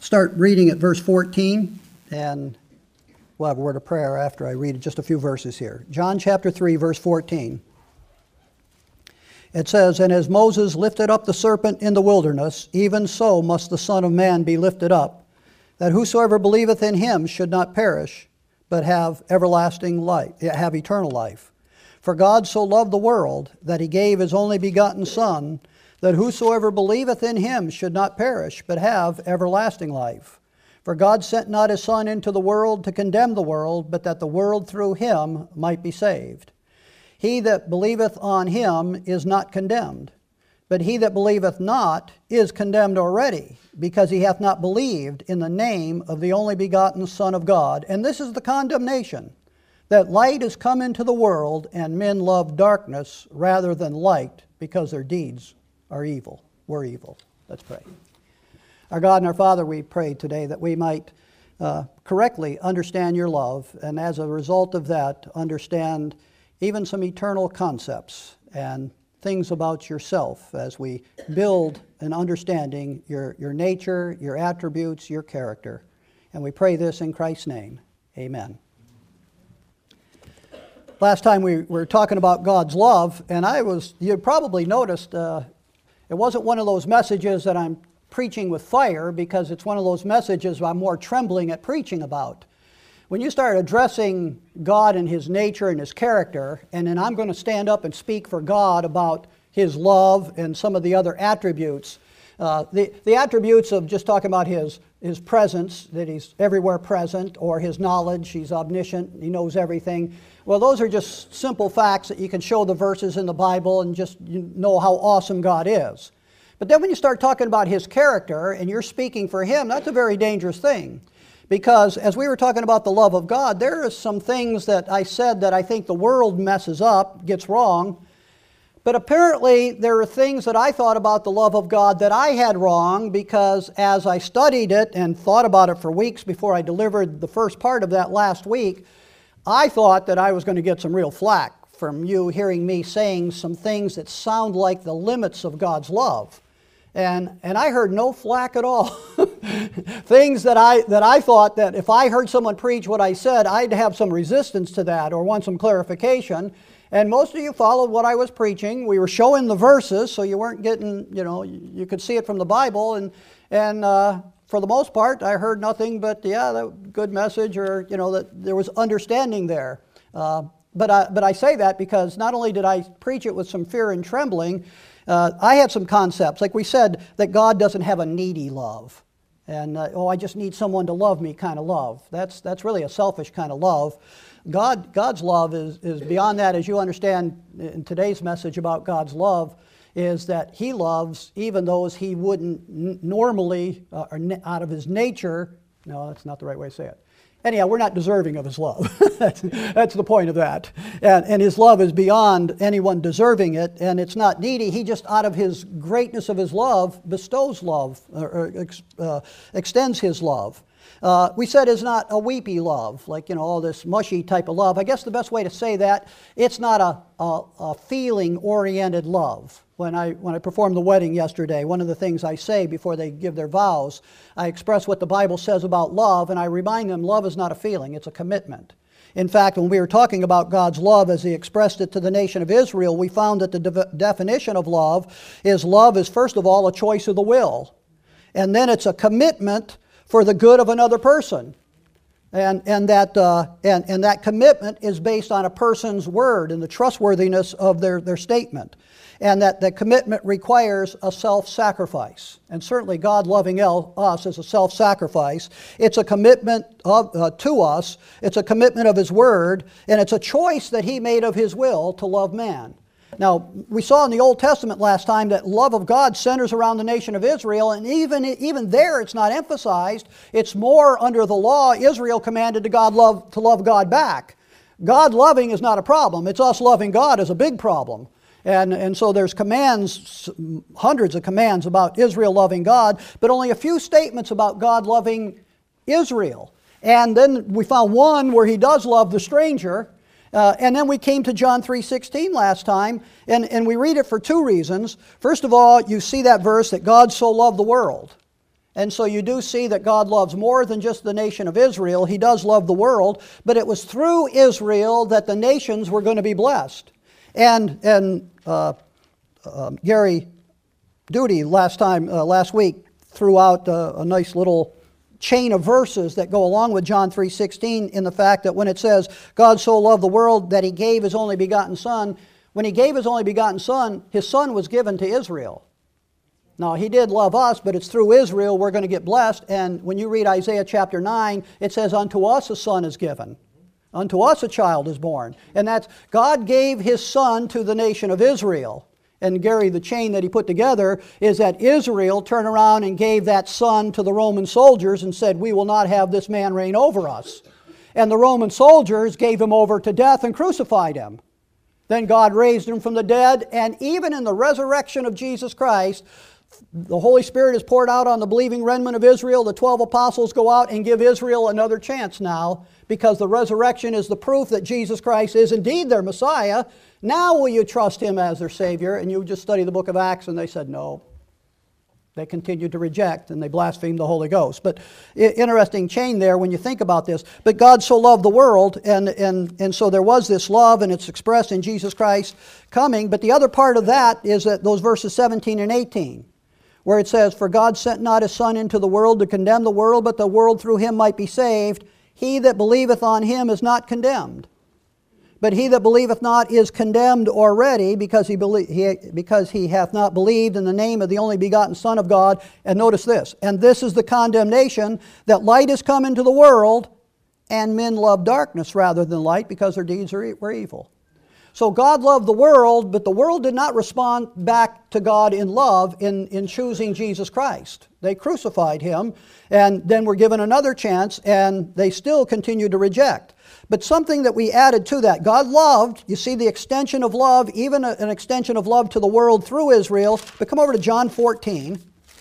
start reading at verse 14, and we'll have a word of prayer after I read just a few verses here. John chapter 3, verse 14. It says, "And as Moses lifted up the serpent in the wilderness, even so must the Son of Man be lifted up, that whosoever believeth in him should not perish, but have everlasting life, have eternal life. For God so loved the world that he gave his only begotten Son, that whosoever believeth in him should not perish, but have everlasting life. For God sent not his Son into the world to condemn the world, but that the world through him might be saved. He that believeth on him is not condemned, but he that believeth not is condemned already, because he hath not believed in the name of the only begotten Son of God. And this is the condemnation, that light is come into the world, and men love darkness rather than light, because their deeds are evil, were evil." Let's pray. Our God and our Father, we pray today that we might correctly understand your love, and as a result of that, understand even some eternal concepts and things about yourself as we build an understanding your nature, your attributes, your character. And we pray this in Christ's name. Amen. Last time we were talking about God's love, and you probably noticed it wasn't one of those messages that I'm preaching with fire, because it's one of those messages I'm more trembling at preaching about. When you start addressing God and his nature and his character, and then I'm going to stand up and speak for God about his love and some of the other attributes, the attributes of just talking about his presence, that he's everywhere present, or his knowledge, he's omniscient, he knows everything. Well, those are just simple facts that you can show the verses in the Bible and just know how awesome God is. But then when you start talking about his character and you're speaking for him, that's a very dangerous thing. Because as we were talking about the love of God, there are some things that I said that I think the world messes up, gets wrong. But apparently there are things that I thought about the love of God that I had wrong, because as I studied it and thought about it for weeks before I delivered the first part of that last week, I thought that I was going to get some real flack from you hearing me saying some things that sound like the limits of God's love. And I heard no flack at all. Things that I thought that if I heard someone preach what I said, I'd have some resistance to that or want some clarification. And most of you followed what I was preaching. We were showing the verses, so you weren't getting, you could see it from the Bible. And for the most part, I heard nothing but, that good message, or, that there was understanding there. But I say that because not only did I preach it with some fear and trembling, I had some concepts, like we said, that God doesn't have a needy love. And, I just need someone to love me kind of love. That's really a selfish kind of love. God's love is beyond that, as you understand in today's message about God's love, is that he loves even those he wouldn't normally, or out of his nature. No, that's not the right way to say it. Anyhow, we're not deserving of his love. That's the point of that. And his love is beyond anyone deserving it, and it's not needy. He just, out of his greatness of his love, bestows love, or extends his love. We said it's not a weepy love, like, all this mushy type of love. I guess the best way to say that, it's not a feeling-oriented love. When I performed the wedding yesterday, one of the things I say before they give their vows, I express what the Bible says about love, and I remind them love is not a feeling, it's a commitment. In fact, when we were talking about God's love as he expressed it to the nation of Israel, we found that the definition of love is first of all a choice of the will, and then it's a commitment for the good of another person. And that commitment is based on a person's word and the trustworthiness of their statement. And that the commitment requires a self-sacrifice. And certainly God loving us is a self-sacrifice. It's a commitment to us. It's a commitment of his word. And it's a choice that he made of his will to love man. Now, we saw in the Old Testament last time that love of God centers around the nation of Israel, and even there it's not emphasized. It's more under the law. Israel commanded to love God back. God loving is not a problem. It's us loving God is a big problem. And so there's commands, hundreds of commands about Israel loving God, but only a few statements about God loving Israel. And then we found one where he does love the stranger. And then we came to John 3:16 last time, and we read it for two reasons. First of all, you see that verse that God so loved the world. And so you do see that God loves more than just the nation of Israel. He does love the world, but it was through Israel that the nations were going to be blessed. And Gary Duty last week threw out a nice little chain of verses that go along with John 3:16 in the fact that when it says, God so loved the world that He gave His only begotten Son, when He gave His only begotten Son, His Son was given to Israel. Now, He did love us, but it's through Israel we're going to get blessed. And when you read Isaiah chapter 9, it says, unto us a son is given. Unto us a child is born. And that's, God gave His Son to the nation of Israel. And Gary, the chain that he put together is that Israel turned around and gave that Son to the Roman soldiers and said, we will not have this man reign over us. And the Roman soldiers gave Him over to death and crucified Him. Then God raised Him from the dead, and even in the resurrection of Jesus Christ, the Holy Spirit is poured out on the believing remnant of Israel. The 12 apostles go out and give Israel another chance now, because the resurrection is the proof that Jesus Christ is indeed their Messiah. Now will you trust Him as their Savior? And you just study the book of Acts, and they said no. They continued to reject, and they blasphemed the Holy Ghost. But interesting chain there when you think about this. But God so loved the world, and so there was this love, and it's expressed in Jesus Christ coming. But the other part of that is that those verses 17 and 18. Where it says, for God sent not His Son into the world to condemn the world, but the world through Him might be saved. He that believeth on Him is not condemned. But he that believeth not is condemned already, because he hath not believed in the name of the only begotten Son of God. And notice this, and this is the condemnation, that light is come into the world, and men love darkness rather than light, because their deeds were evil. So God loved the world, but the world did not respond back to God in love in choosing Jesus Christ. They crucified Him, and then were given another chance, and they still continued to reject. But something that we added to that, God loved, you see the extension of love, even an extension of love to the world through Israel. But come over to John 14.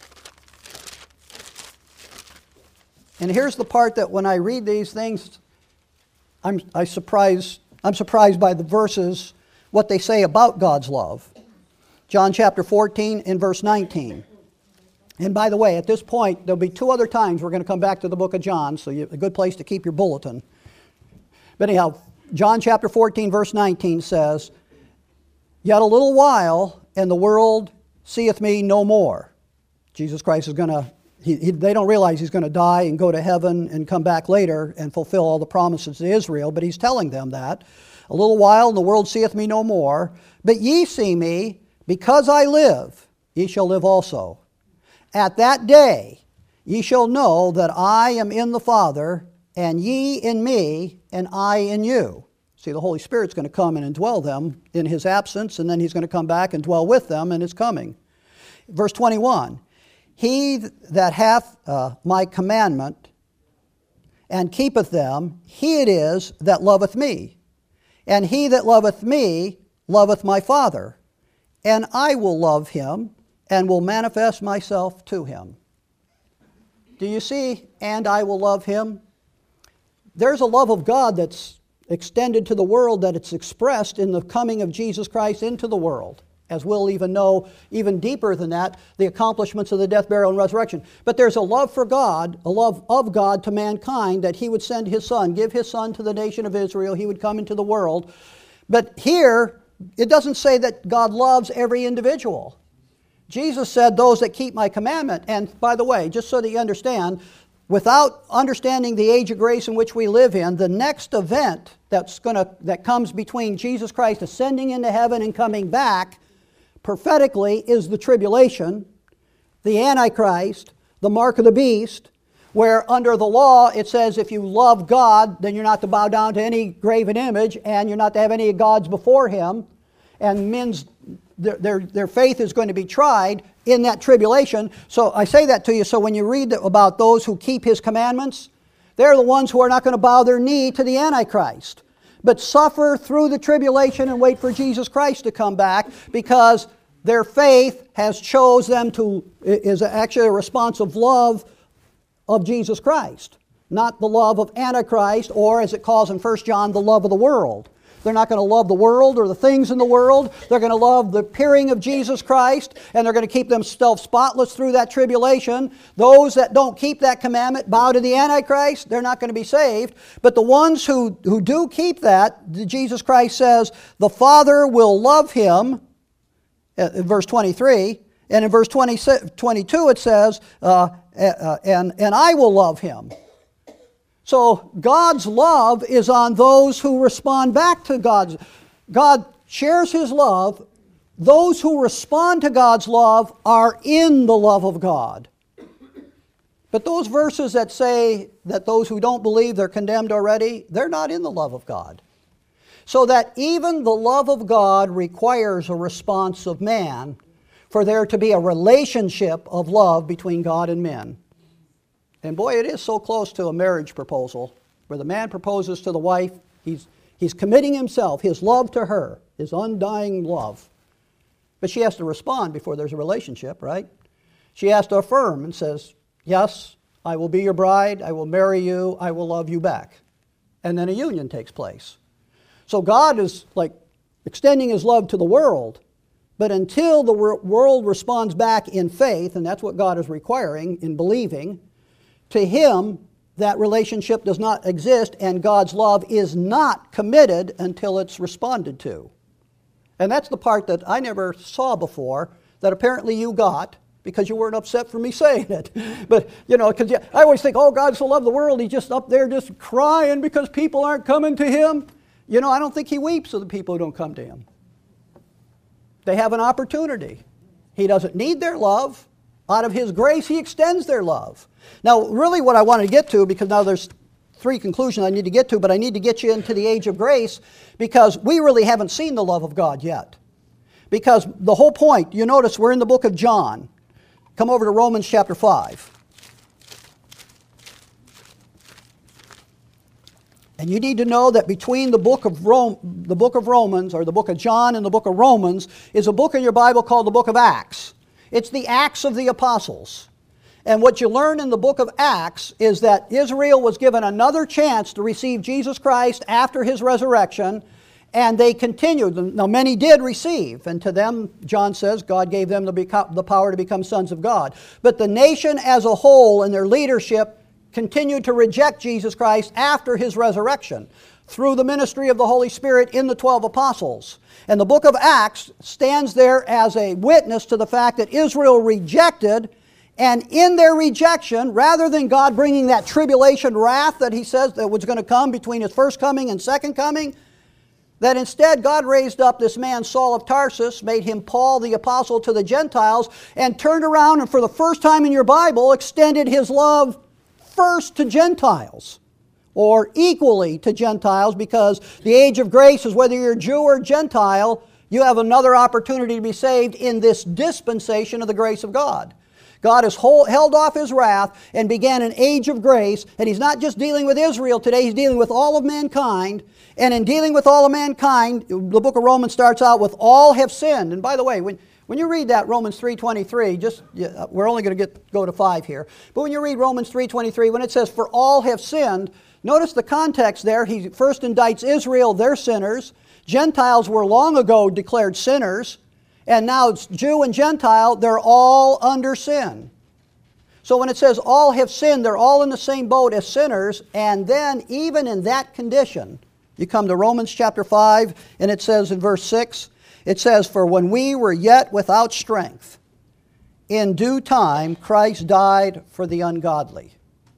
And here's the part that when I read these things, I'm surprised by the verses, what they say about God's love. John chapter 14 and verse 19. And by the way, at this point, there'll be two other times we're going to come back to the book of John, so a good place to keep your bulletin. But anyhow, John chapter 14 verse 19 says, yet a little while, and the world seeth me no more. Jesus Christ is going to, they don't realize He's going to die and go to heaven and come back later and fulfill all the promises to Israel, but He's telling them that. A little while, and the world seeth me no more. But ye see me, because I live, ye shall live also. At that day ye shall know that I am in the Father, and ye in me, and I in you. See, the Holy Spirit's going to come and indwell them in His absence, and then He's going to come back and dwell with them in His coming. Verse 21, he that hath my commandment and keepeth them, he it is that loveth me. And he that loveth me loveth my Father. And I will love him and will manifest myself to him. Do you see, and I will love him? There's a love of God that's extended to the world, that it's expressed in the coming of Jesus Christ into the world, as we'll even know even deeper than that, the accomplishments of the death, burial, and resurrection. But there's a love for God, a love of God to mankind, that He would send His Son, give His Son to the nation of Israel. He would come into the world. But here, it doesn't say that God loves every individual. Jesus said, those that keep my commandment. And by the way, just so that you understand, without understanding the age of grace in which we live in, the next event that comes between Jesus Christ ascending into heaven and coming back prophetically is the tribulation, the Antichrist, the mark of the beast, where under the law it says if you love God, then you're not to bow down to any graven image, and you're not to have any gods before Him, and their faith is going to be tried in that tribulation. So I say that to you, so when you read about those who keep His commandments, they're the ones who are not going to bow their knee to the Antichrist, but suffer through the tribulation and wait for Jesus Christ to come back, because their faith has chose them is actually a response of love of Jesus Christ, not the love of Antichrist, or as it calls in 1 John, the love of the world. They're not going to love the world or the things in the world. They're going to love the appearing of Jesus Christ, and they're going to keep themselves spotless through that tribulation. Those that don't keep that commandment, bow to the Antichrist, they're not going to be saved. But the ones who do keep that, Jesus Christ says, the Father will love him, in verse 23, and in verse 22 it says, and I will love him. So God's love is on those who respond back to God's. God shares his love. Those who respond to God's love are in the love of God. But those verses that say that those who don't believe they're condemned already, they're not in the love of God. So that even the love of God requires a response of man for there to be a relationship of love between God and men. And boy, it is so close to a marriage proposal, where the man proposes to the wife. He's committing himself, his love to her, his undying love. But she has to respond before there's a relationship, right? She has to affirm and says, yes, I will be your bride, I will marry you, I will love you back. And then a union takes place. So God is like extending his love to the world, but until the world responds back in faith, and that's what God is requiring in believing, to him, that relationship does not exist, and God's love is not committed until it's responded to. And that's the part that I never saw before, that apparently you got, because you weren't upset for me saying it. But, because I always think, oh, God so loved the world, he's just up there just crying because people aren't coming to him. I don't think he weeps for the people who don't come to him. They have an opportunity. He doesn't need their love. Out of his grace, he extends their love. Now, really what I want to get to, because now there's three conclusions I need to get to, but I need to get you into the age of grace, because we really haven't seen the love of God yet. Because the whole point, you notice we're in the book of John. Come over to Romans chapter 5. And you need to know that between the book of Romans, or the book of John and the book of Romans, is a book in your Bible called the book of Acts. It's the Acts of the Apostles. And what you learn in the book of Acts is that Israel was given another chance to receive Jesus Christ after his resurrection, and they continued. Now many did receive, and to them, John says, God gave them the power to become sons of God. But the nation as a whole and their leadership continued to reject Jesus Christ after his resurrection through the ministry of the Holy Spirit in the 12 apostles. And the book of Acts stands there as a witness to the fact that Israel rejected, and in their rejection, rather than God bringing that tribulation wrath that he says that was going to come between his first coming and second coming, that instead God raised up this man Saul of Tarsus, made him Paul the apostle to the Gentiles, and turned around and for the first time in your Bible extended his love first to Gentiles, or equally to Gentiles, because the age of grace is whether you're Jew or Gentile, you have another opportunity to be saved in this dispensation of the grace of God. God has held off his wrath and began an age of grace, and he's not just dealing with Israel today, he's dealing with all of mankind. And in dealing with all of mankind, the book of Romans starts out with all have sinned. And by the way, when you read that, Romans 3:23, we're only going to go to 5 here. But when you read Romans 3:23, when it says, for all have sinned, notice the context there. He first indicts Israel, they're sinners. Gentiles were long ago declared sinners. And now it's Jew and Gentile, they're all under sin. So when it says all have sinned, they're all in the same boat as sinners. And then even in that condition, you come to Romans chapter 5, and it says in verse 6, it says, for when we were yet without strength, in due time Christ died for the ungodly.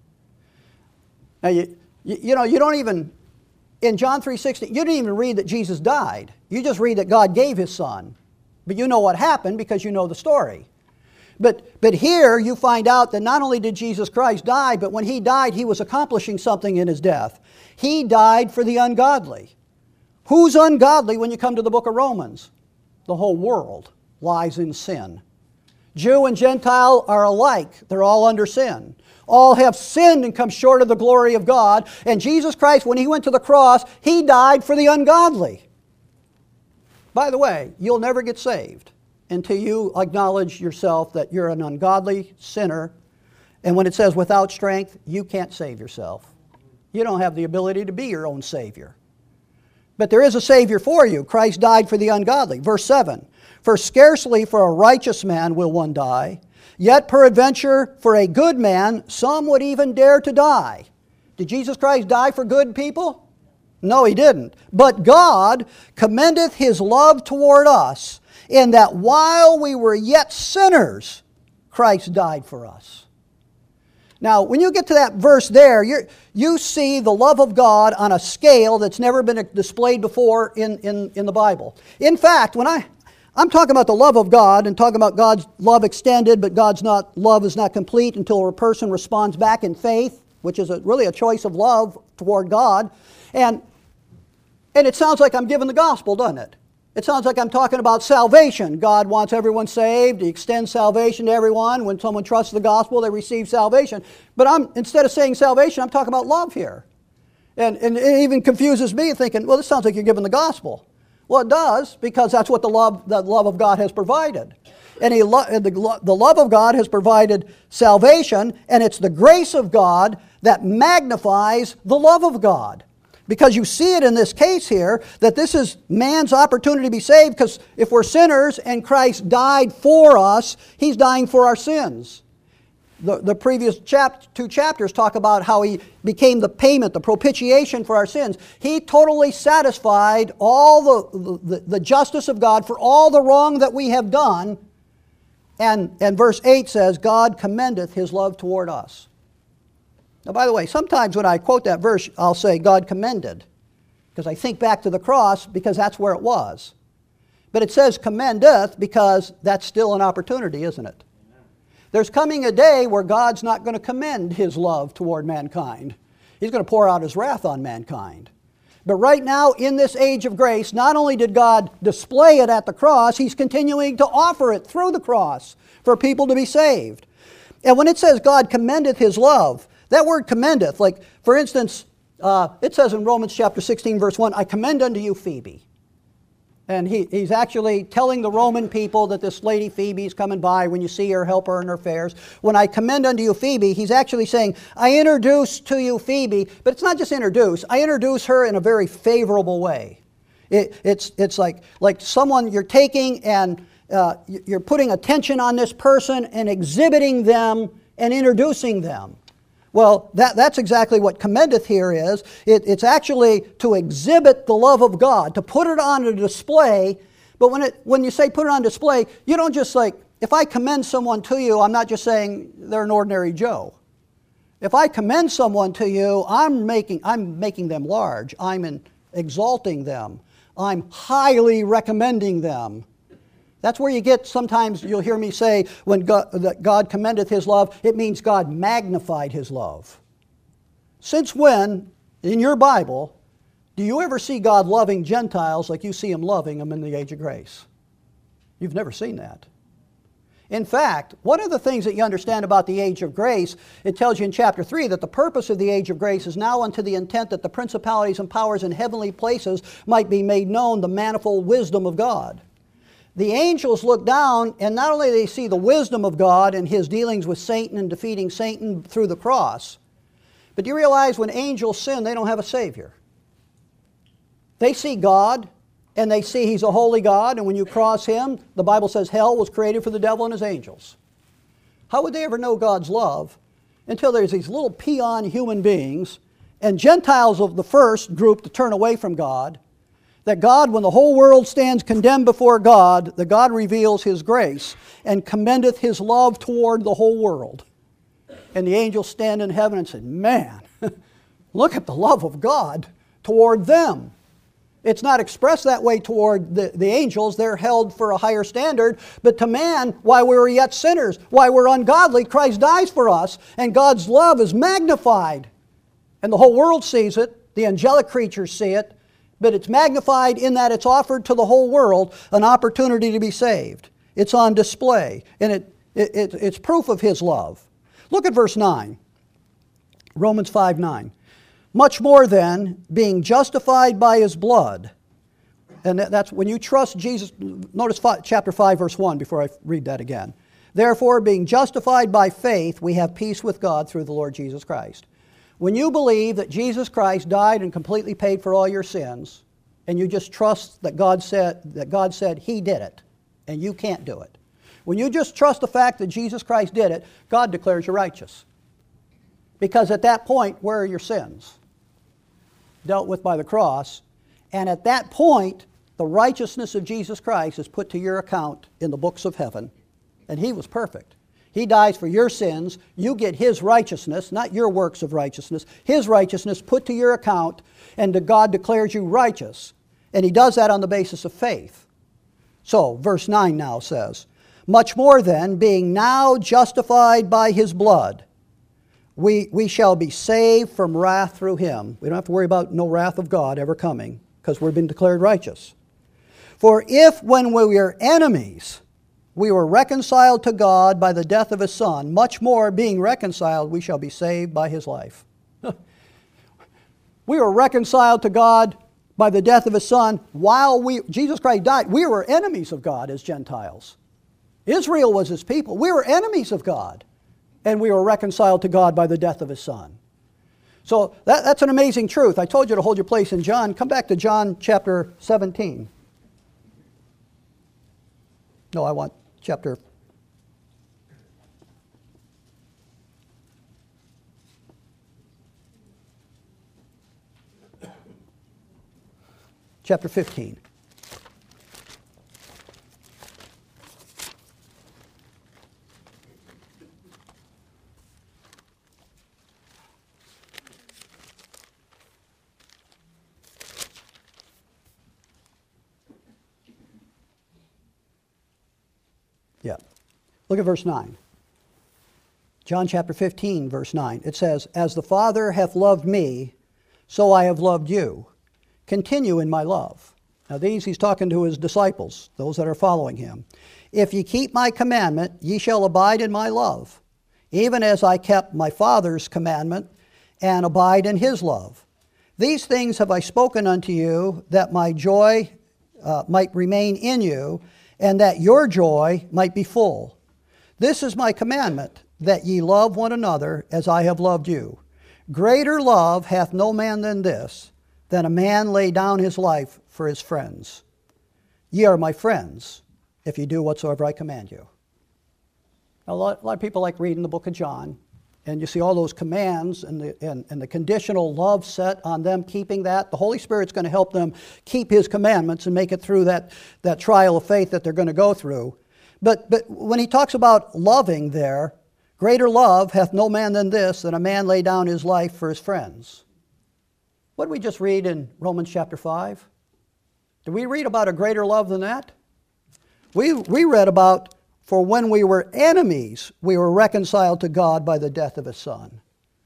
Now, you don't even, in John 3:16, you didn't even read that Jesus died. You just read that God gave his son. But you know what happened because you know the story. But here you find out that not only did Jesus Christ die, but when he died, he was accomplishing something in his death. He died for the ungodly. Who's ungodly when you come to the book of Romans? The whole world lies in sin. Jew and Gentile are alike. They're all under sin. All have sinned and come short of the glory of God. And Jesus Christ, when he went to the cross, he died for the ungodly. By the way, you'll never get saved until you acknowledge yourself that you're an ungodly sinner. And when it says without strength, you can't save yourself. You don't have the ability to be your own Savior. But there is a Savior for you. Christ died for the ungodly. Verse 7, for scarcely for a righteous man will one die, yet peradventure for a good man some would even dare to die. Did Jesus Christ die for good people? No, He didn't. But God commendeth His love toward us, in that while we were yet sinners, Christ died for us. Now, when you get to that verse there, you see the love of God on a scale that's never been displayed before in the Bible. In fact, when I'm talking about the love of God and talking about God's love extended, but God's love is not complete until a person responds back in faith, which is really a choice of love toward God. And it sounds like I'm giving the gospel, doesn't it? It sounds like I'm talking about salvation. God wants everyone saved. He extends salvation to everyone. When someone trusts the gospel, they receive salvation. But instead of saying salvation, I'm talking about love here. And it even confuses me thinking, well, this sounds like you're giving the gospel. Well, it does, because that's what the love of God has provided. And the love of God has provided salvation, and it's the grace of God that magnifies the love of God. Because you see it in this case here, that this is man's opportunity to be saved, because if we're sinners and Christ died for us, He's dying for our sins. The previous two chapters talk about how He became the payment, the propitiation for our sins. He totally satisfied all the justice of God for all the wrong that we have done. And verse 8 says, God commendeth His love toward us. Now, by the way, sometimes when I quote that verse, I'll say God commended, because I think back to the cross, because that's where it was. But it says commendeth because that's still an opportunity, isn't it? Amen. There's coming a day where God's not going to commend His love toward mankind. He's going to pour out His wrath on mankind. But right now, in this age of grace, not only did God display it at the cross, He's continuing to offer it through the cross for people to be saved. And when it says God commendeth His love, that word commendeth, like, for instance, it says in Romans chapter 16, verse 1, I commend unto you Phoebe. And he's actually telling the Roman people that this lady Phoebe is coming by. When you see her, help her in her affairs. When I commend unto you Phoebe, he's actually saying, I introduce to you Phoebe, but it's not just introduce. I introduce her in a very favorable way. It's like someone you're taking and you're putting attention on this person and exhibiting them and introducing them. Well, that's exactly what commendeth here is. It's actually to exhibit the love of God, to put it on a display. But when you say put it on display, you don't just like, if I commend someone to you, I'm not just saying they're an ordinary Joe. If I commend someone to you, I'm making them large. I'm exalting them. I'm highly recommending them. That's where you get, sometimes you'll hear me say, when God commendeth His love, it means God magnified His love. Since when, in your Bible, do you ever see God loving Gentiles like you see Him loving them in the age of grace? You've never seen that. In fact, one of the things that you understand about the age of grace, it tells you in chapter 3 that the purpose of the age of grace is now unto the intent that the principalities and powers in heavenly places might be made known the manifold wisdom of God. The angels look down, and not only do they see the wisdom of God and His dealings with Satan and defeating Satan through the cross, but do you realize when angels sin, they don't have a Savior? They see God, and they see He's a holy God, and when you cross Him, the Bible says hell was created for the devil and his angels. How would they ever know God's love until there's these little peon human beings and Gentiles of the first group to turn away from God, that God, when the whole world stands condemned before God, that God reveals His grace and commendeth His love toward the whole world. And the angels stand in heaven and say, man, look at the love of God toward them. It's not expressed that way toward the angels. They're held for a higher standard. But to man, while we were yet sinners, while we're ungodly, Christ dies for us, and God's love is magnified. And the whole world sees it. The angelic creatures see it. But it's magnified in that it's offered to the whole world an opportunity to be saved. It's on display, and it's proof of His love. Look at verse 9, Romans 5:9. Much more then, being justified by His blood, and that's when you trust Jesus. Notice chapter 5, verse 1, before I read that again. Therefore, being justified by faith, we have peace with God through the Lord Jesus Christ. When you believe that Jesus Christ died and completely paid for all your sins, and you just trust that God said He did it, and you can't do it. When you just trust the fact that Jesus Christ did it, God declares you righteous. Because at that point, where are your sins? Dealt with by the cross. And at that point, the righteousness of Jesus Christ is put to your account in the books of heaven. And He was perfect. He dies for your sins. You get His righteousness, not your works of righteousness. His righteousness put to your account, and God declares you righteous. And He does that on the basis of faith. So, verse 9 now says, much more then, being now justified by His blood, we shall be saved from wrath through Him. We don't have to worry about no wrath of God ever coming, because we've been declared righteous. For if when we were enemies, we were reconciled to God by the death of His Son, much more being reconciled, we shall be saved by His life. We were reconciled to God by the death of His Son while Jesus Christ died. We were enemies of God as Gentiles. Israel was His people. We were enemies of God, and we were reconciled to God by the death of His Son. So that's an amazing truth. I told you to hold your place in John. Come back to John chapter 17. No, I want chapter 15. Yeah. Look at verse 9. John chapter 15, verse 9. It says, as the Father hath loved me, so I have loved you. Continue in my love. Now he's talking to His disciples, those that are following Him. If ye keep my commandment, ye shall abide in my love, even as I kept my Father's commandment, and abide in His love. These things have I spoken unto you, that my joy might remain in you, and that your joy might be full. This is my commandment, that ye love one another as I have loved you. Greater love hath no man than this, than a man lay down his life for his friends. Ye are my friends, if ye do whatsoever I command you. Now, a lot of people like reading the book of John, and you see all those commands and the conditional love set on them keeping that. The Holy Spirit's going to help them keep His commandments and make it through that trial of faith that they're going to go through. But when he talks about loving there, greater love hath no man than this, than a man lay down his life for his friends. What did we just read in Romans chapter 5? Did we read about a greater love than that? We read about, for when we were enemies, we were reconciled to God by the death of His Son.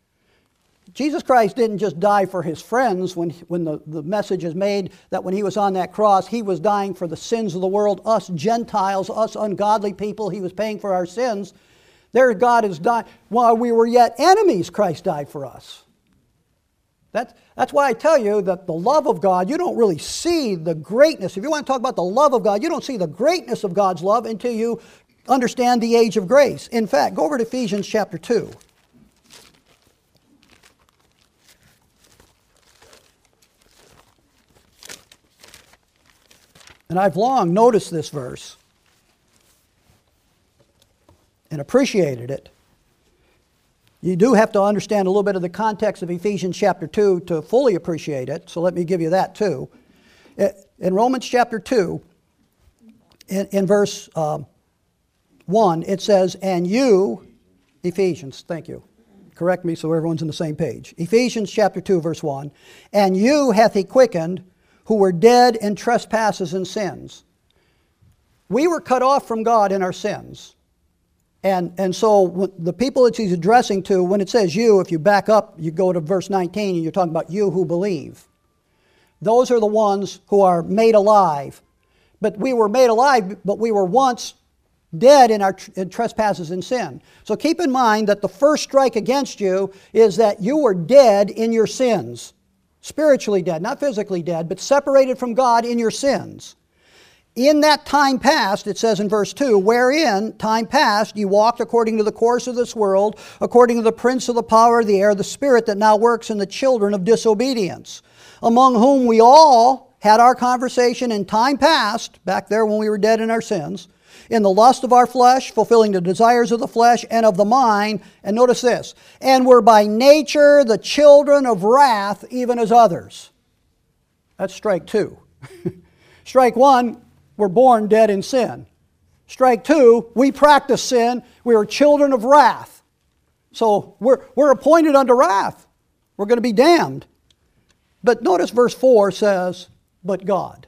Jesus Christ didn't just die for His friends when the message is made that when He was on that cross, He was dying for the sins of the world, us Gentiles, us ungodly people. He was paying for our sins. There God is dying. While we were yet enemies, Christ died for us. That's why I tell you that the love of God, you don't really see the greatness. If you want to talk about the love of God, you don't see the greatness of God's love until you understand the age of grace. In fact, go over to Ephesians chapter 2. And I've long noticed this verse and appreciated it. You do have to understand a little bit of the context of Ephesians chapter 2 to fully appreciate it, so let me give you that too. In Romans chapter 2, in verse 1, it says, and you, Ephesians, thank you. Correct me so everyone's on the same page. Ephesians chapter 2, verse 1, and you hath He quickened, who were dead in trespasses and sins. We were cut off from God in our sins. And so the people that He's addressing to, when it says you, if you back up, you go to verse 19, and you're talking about you who believe. Those are the ones who are made alive. But we were made alive, but we were once dead in trespasses and sin. So keep in mind that the first strike against you is that you were dead in your sins. Spiritually dead, not physically dead, but separated from God in your sins. In that time past, it says in verse 2, wherein time past ye walked according to the course of this world, according to the prince of the power of the air, the spirit that now works in the children of disobedience, among whom we all had our conversation in time past, back there when we were dead in our sins, in the lust of our flesh, fulfilling the desires of the flesh and of the mind. And notice this, and were by nature the children of wrath, even as others. That's strike two. Strike one, we're born dead in sin. Strike two, we practice sin. We are children of wrath. So we're appointed unto wrath. We're going to be damned. But notice verse 4 says, but God.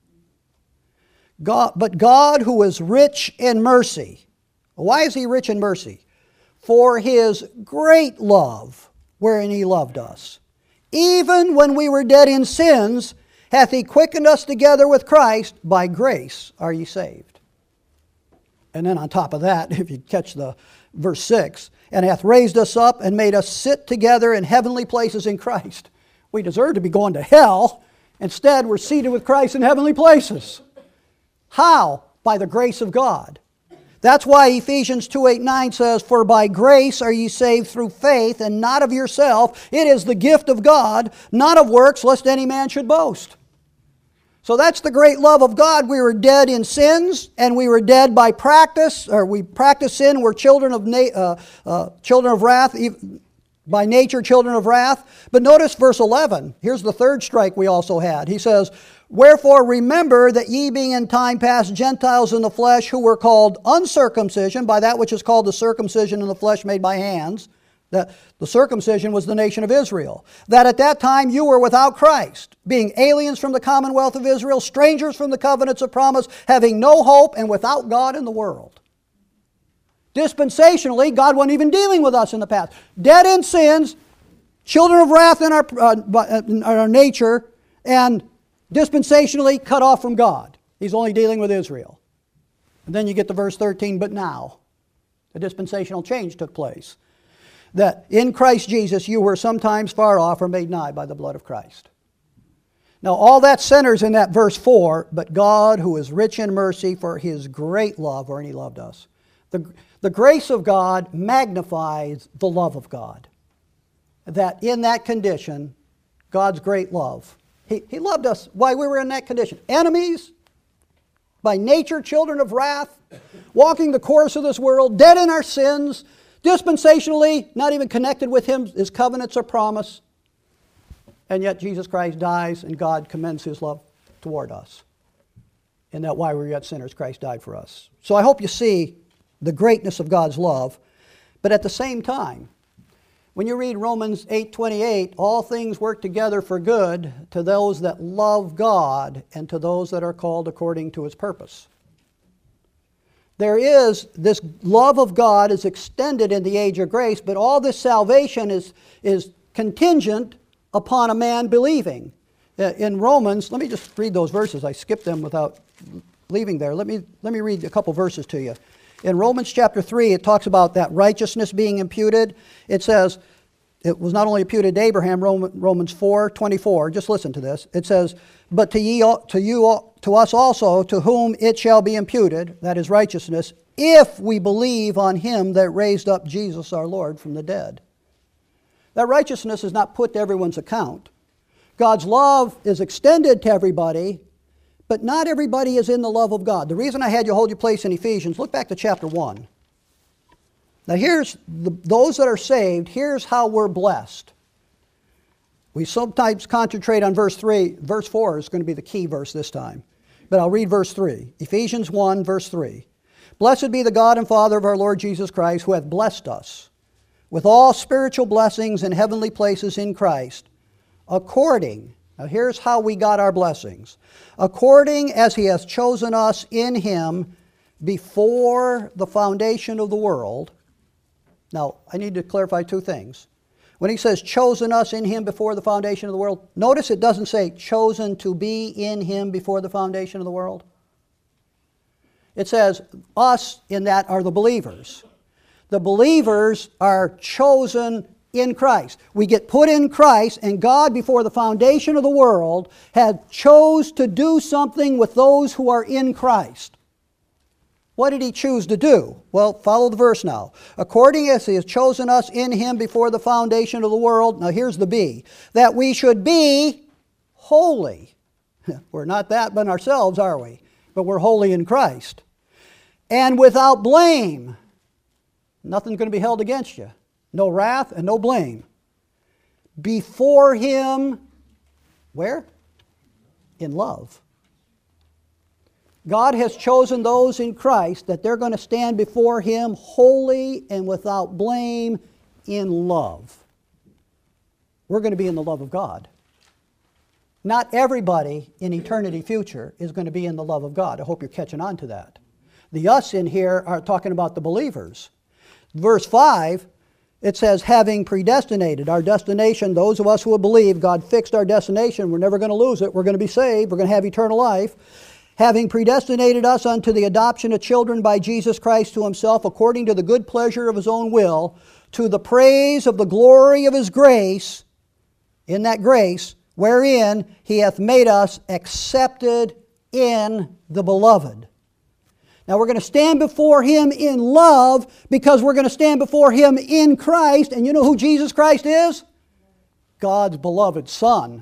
But God who is rich in mercy. Why is He rich in mercy? For His great love wherein He loved us. Even when we were dead in sins, hath He quickened us together with Christ. By grace are ye saved. And then on top of that, if you catch the verse 6, and hath raised us up and made us sit together in heavenly places in Christ. We deserve to be going to hell. Instead, we're seated with Christ in heavenly places. How? By the grace of God. That's why Ephesians 2:8-9 says, for by grace are ye saved through faith, and not of yourself. It is the gift of God, not of works, lest any man should boast. So that's the great love of God. We were dead in sins, and we were dead by practice, or we practice sin. We're children of wrath, by nature children of wrath. But notice verse 11. Here's the third strike we also had. He says, wherefore remember that ye being in time past Gentiles in the flesh, who were called uncircumcision, by that which is called the circumcision in the flesh made by hands. That the circumcision was the nation of Israel. That at that time you were without Christ, being aliens from the commonwealth of Israel, strangers from the covenants of promise, having no hope, and without God in the world. Dispensationally, God wasn't even dealing with us in the past. Dead in sins, children of wrath in our nature, and dispensationally cut off from God. He's only dealing with Israel. And then you get to verse 13, but now the dispensational change took place. That in Christ Jesus you were sometimes far off or made nigh by the blood of Christ. Now all that centers in that verse 4, but God who is rich in mercy for His great love wherein He loved us. The grace of God magnifies the love of God. That in that condition, God's great love. He loved us while we were in that condition. Enemies, by nature children of wrath, walking the course of this world, dead in our sins, dispensationally not even connected with Him, His covenants or promise. And yet Jesus Christ dies and God commends His love toward us. And that while we were yet sinners, Christ died for us. So I hope you see the greatness of God's love. But at the same time, when you read Romans 8:28, all things work together for good to those that love God and to those that are called according to His purpose. There is, this love of God is extended in the age of grace, but all this salvation is contingent upon a man believing. In Romans, let me just read those verses. I skipped them without leaving there. Let me read a couple verses to you. In Romans chapter 3, it talks about that righteousness being imputed. It says, it was not only imputed to Abraham, Romans 4:24. Just listen to this. It says, but to us also, to whom it shall be imputed, that is righteousness, if we believe on Him that raised up Jesus our Lord from the dead. That righteousness is not put to everyone's account. God's love is extended to everybody, but not everybody is in the love of God. The reason I had you hold your place in Ephesians, look back to chapter 1. Now here's those that are saved, here's how we're blessed. We sometimes concentrate on verse 3. Verse 4 is going to be the key verse this time. But I'll read verse 3. Ephesians 1, verse 3. Blessed be the God and Father of our Lord Jesus Christ, who hath blessed us with all spiritual blessings in heavenly places in Christ, according, now here's how we got our blessings, according as He has chosen us in Him before the foundation of the world. Now, I need to clarify two things. When He says chosen us in Him before the foundation of the world, notice it doesn't say chosen to be in Him before the foundation of the world. It says us in that are the believers. The believers are chosen in Christ. We get put in Christ, and God before the foundation of the world had chose to do something with those who are in Christ. What did He choose to do? Well, follow the verse now. According as He has chosen us in Him before the foundation of the world, now here's the B, that we should be holy. We're not that but ourselves, are we? But we're holy in Christ. And without blame. Nothing's going to be held against you. No wrath and no blame. Before Him, where? In love. God has chosen those in Christ that they're going to stand before Him holy and without blame in love. We're going to be in the love of God. Not everybody in eternity future is going to be in the love of God. I hope you're catching on to that. The us in here are talking about the believers. Verse 5, it says, having predestinated our destination, those of us who have believed, God fixed our destination. We're never going to lose it. We're going to be saved. We're going to have eternal life. Having predestinated us unto the adoption of children by Jesus Christ to Himself, according to the good pleasure of His own will, to the praise of the glory of His grace, in that grace, wherein He hath made us accepted in the Beloved. Now we're going to stand before Him in love because we're going to stand before Him in Christ. And you know who Jesus Christ is? God's beloved Son.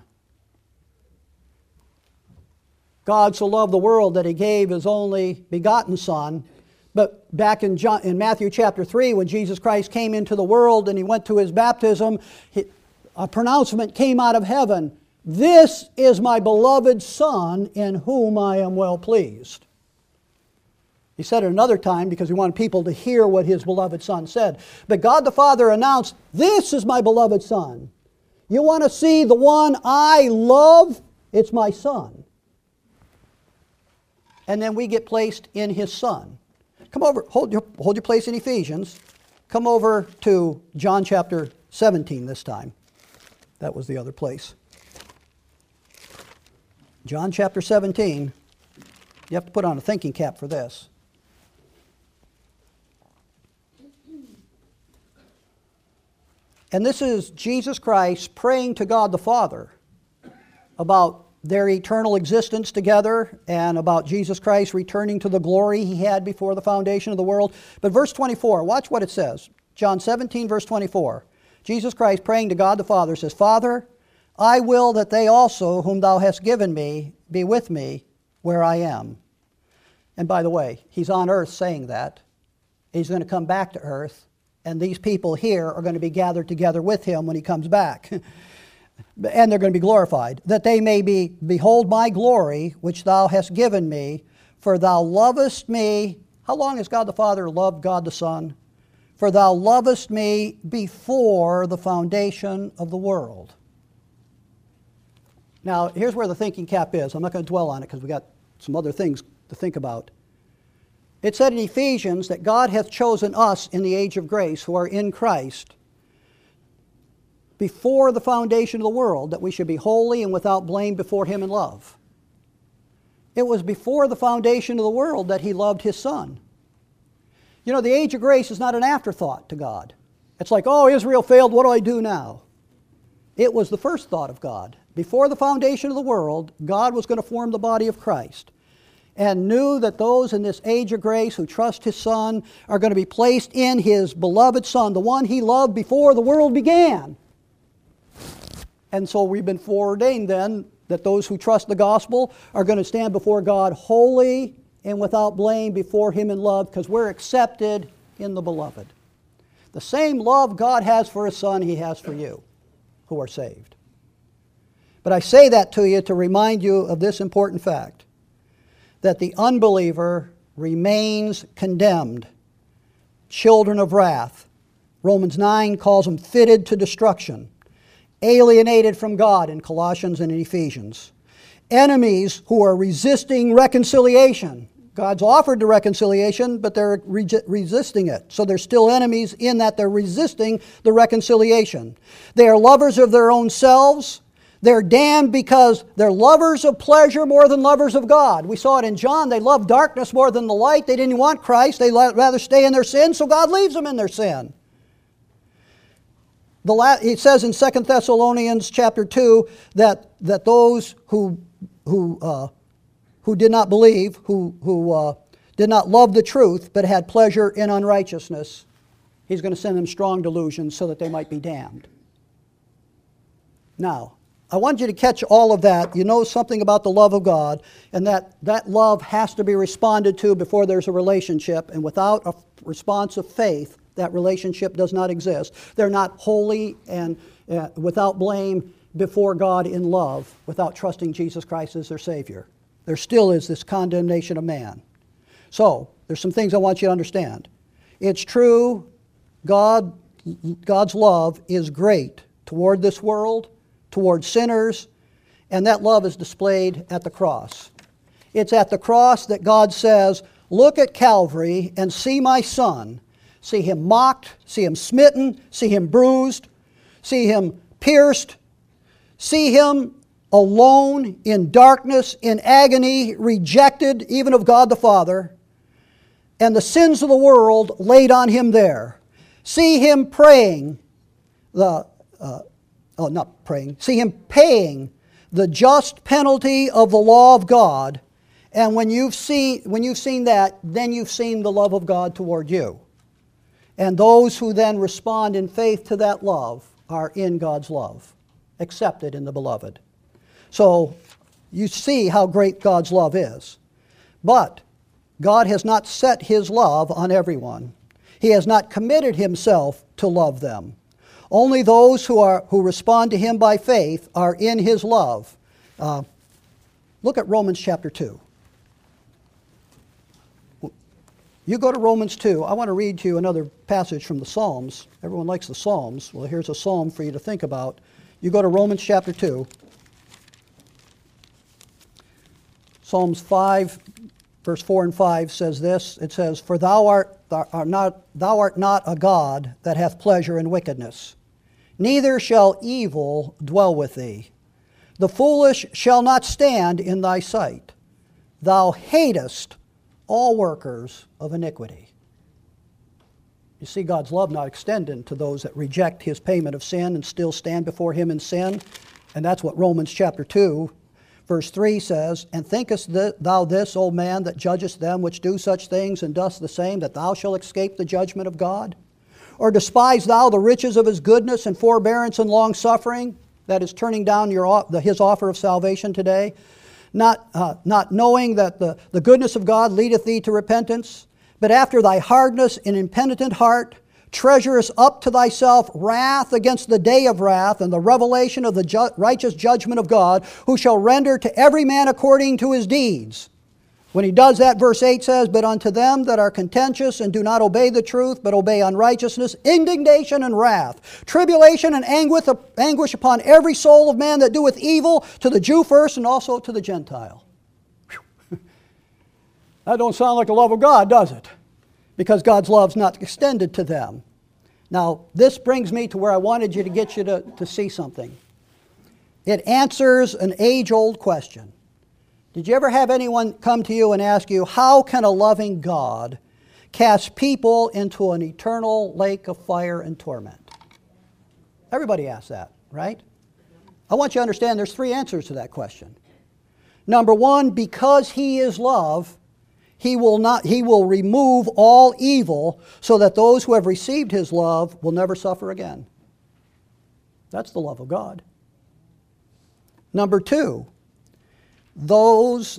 God so loved the world that He gave His only begotten Son. But back in Matthew chapter 3, when Jesus Christ came into the world and He went to His baptism, a pronouncement came out of heaven. This is my beloved Son in whom I am well pleased. He said it another time because He wanted people to hear what His beloved Son said. But God the Father announced, this is my beloved Son. You want to see the one I love? It's my Son. And then we get placed in His Son. Come over, hold your place in Ephesians. Come over to John chapter 17 this time. That was the other place. John chapter 17. You have to put on a thinking cap for this. And this is Jesus Christ praying to God the Father about their eternal existence together and about Jesus Christ returning to the glory He had before the foundation of the world. But verse 24, watch what it says. John 17, verse 24. Jesus Christ praying to God the Father says, Father, I will that they also, whom Thou hast given me, be with me where I am. And by the way, He's on earth saying that. He's going to come back to earth. And these people here are going to be gathered together with Him when He comes back. And they're going to be glorified. That they may behold my glory, which Thou hast given me, for Thou lovest me. How long has God the Father loved God the Son? For Thou lovest me before the foundation of the world. Now, here's where the thinking cap is. I'm not going to dwell on it because we got some other things to think about. It said in Ephesians that God hath chosen us in the age of grace who are in Christ before the foundation of the world that we should be holy and without blame before Him in love. It was before the foundation of the world that He loved His Son. You know, the age of grace is not an afterthought to God. It's like, oh, Israel failed, what do I do now? It was the first thought of God. Before the foundation of the world, God was going to form the body of Christ, and knew that those in this age of grace who trust His Son are going to be placed in His beloved Son, the one He loved before the world began. And so we've been foreordained then that those who trust the gospel are going to stand before God holy and without blame before Him in love, because we're accepted in the beloved. The same love God has for His Son, He has for you who are saved. But I say that to you to remind you of this important fact, that the unbeliever remains condemned, children of wrath. Romans 9 calls them fitted to destruction, alienated from God in Colossians and in Ephesians. Enemies who are resisting reconciliation. God's offered the reconciliation, but they're resisting it. So they're still enemies in that they're resisting the reconciliation. They are lovers of their own selves. They're damned because they're lovers of pleasure more than lovers of God. We saw it in John. They loved darkness more than the light. They didn't want Christ. They'd rather stay in their sin, so God leaves them in their sin. It says in 2 Thessalonians chapter 2 that those who did not believe, who did not love the truth, but had pleasure in unrighteousness, He's going to send them strong delusions so that they might be damned. Now, I want you to catch all of that. You know something about the love of God, and that love has to be responded to before there's a relationship, and without a response of faith, that relationship does not exist. They're not holy and without blame before God in love, without trusting Jesus Christ as their Savior. There still is this condemnation of man. So, there's some things I want you to understand. It's true, God's love is great toward this world, toward sinners, and that love is displayed at the cross. It's at the cross that God says, look at Calvary and see my Son. See him mocked, see him smitten, see him bruised, see him pierced, see him alone in darkness, in agony, rejected even of God the Father, and the sins of the world laid on him there. See him praying, see him paying the just penalty of the law of God, and when you've seen that, then you've seen the love of God toward you. And those who then respond in faith to that love are in God's love, accepted in the beloved. So you see how great God's love is. But God has not set his love on everyone. He has not committed himself to love them. Only those who respond to him by faith are in his love. Look at Romans chapter 2. You go to Romans 2. I want to read to you another passage from the Psalms. Everyone likes the Psalms. Well, here's a psalm for you to think about. You go to Romans chapter 2. Psalms 5, verse 4 and 5 says this. It says, For thou art not a God that hath pleasure in wickedness, neither shall evil dwell with thee. The foolish shall not stand in thy sight. Thou hatest all workers of iniquity. You see God's love not extended to those that reject his payment of sin and still stand before him in sin. And that's what Romans chapter 2, verse 3 says, And thinkest thou this, O man, that judgest them which do such things, and dost the same, that thou shalt escape the judgment of God? Or despise thou the riches of his goodness and forbearance and longsuffering, that is turning down his offer of salvation today? Not knowing that the goodness of God leadeth thee to repentance, but after thy hardness and impenitent heart, treasurest up to thyself wrath against the day of wrath and the revelation of the righteous judgment of God, who shall render to every man according to his deeds. When he does that, verse 8 says, But unto them that are contentious and do not obey the truth, but obey unrighteousness, indignation and wrath, tribulation and anguish upon every soul of man that doeth evil, to the Jew first and also to the Gentile. That don't sound like the love of God, does it? Because God's love's not extended to them. Now, this brings me to where I wanted to get you to see something. It answers an age-old question. Did you ever have anyone come to you and ask you, how can a loving God cast people into an eternal lake of fire and torment? Everybody asks that, right? I want you to understand there's three answers to that question. Number one, because he is love, he will remove all evil so that those who have received his love will never suffer again. That's the love of God. Number two, those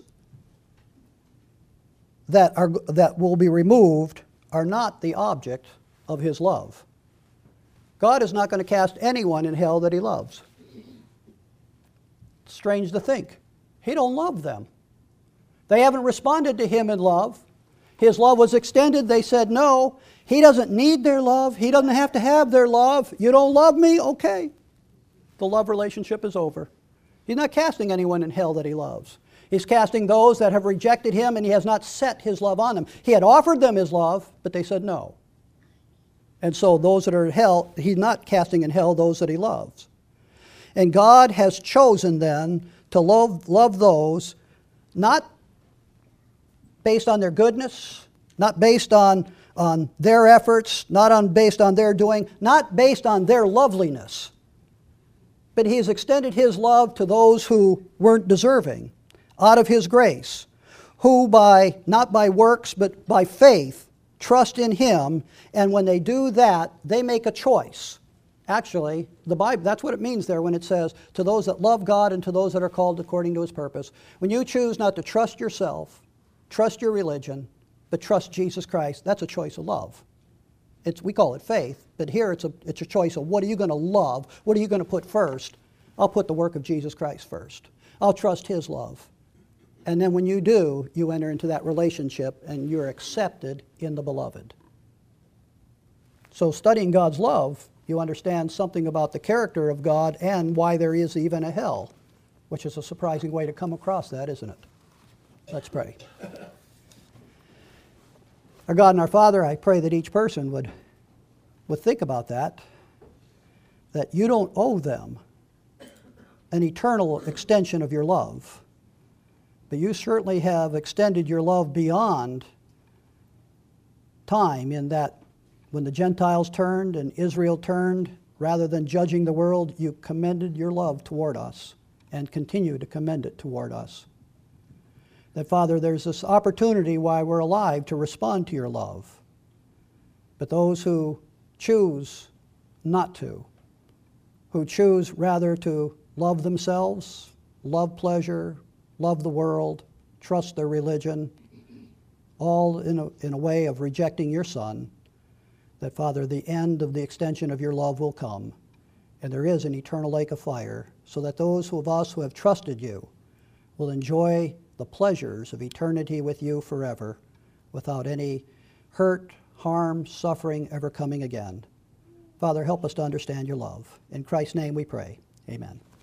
that will be removed are not the object of his love. God is not going to cast anyone in hell that he loves. It's strange to think. He don't love them. They haven't responded to him in love. His love was extended. They said no. He doesn't need their love. He doesn't have to have their love. You don't love me? Okay. The love relationship is over. He's not casting anyone in hell that he loves. He's casting those that have rejected him, and he has not set his love on them. He had offered them his love, but they said no. And so those that are in hell, he's not casting in hell those that he loves. And God has chosen then to love those not based on their goodness, not based on their efforts, not based on their doing, not based on their loveliness. But he has extended his love to those who weren't deserving, out of his grace, who not by works, but by faith, trust in him, and when they do that, they make a choice. Actually, the Bible, that's what it means there when it says, to those that love God and to those that are called according to his purpose. When you choose not to trust yourself, trust your religion, but trust Jesus Christ, that's a choice of love. We call it faith, but here it's a choice of what are you going to love? What are you going to put first? I'll put the work of Jesus Christ first. I'll trust his love. And then when you do, you enter into that relationship and you're accepted in the beloved. So studying God's love, you understand something about the character of God and why there is even a hell, which is a surprising way to come across that, isn't it? Let's pray. Our God and our Father, I pray that each person would think about that you don't owe them an eternal extension of your love, but you certainly have extended your love beyond time in that when the Gentiles turned and Israel turned, rather than judging the world, you commended your love toward us and continue to commend it toward us. That, Father, there's this opportunity while we're alive to respond to your love. But those who choose not to, who choose rather to love themselves, love pleasure, love the world, trust their religion, all in a way of rejecting your Son, that, Father, the end of the extension of your love will come, and there is an eternal lake of fire, so that those of us who have trusted you will enjoy the pleasures of eternity with you forever, without any hurt, harm, suffering ever coming again. Father, help us to understand your love. In Christ's name we pray. Amen.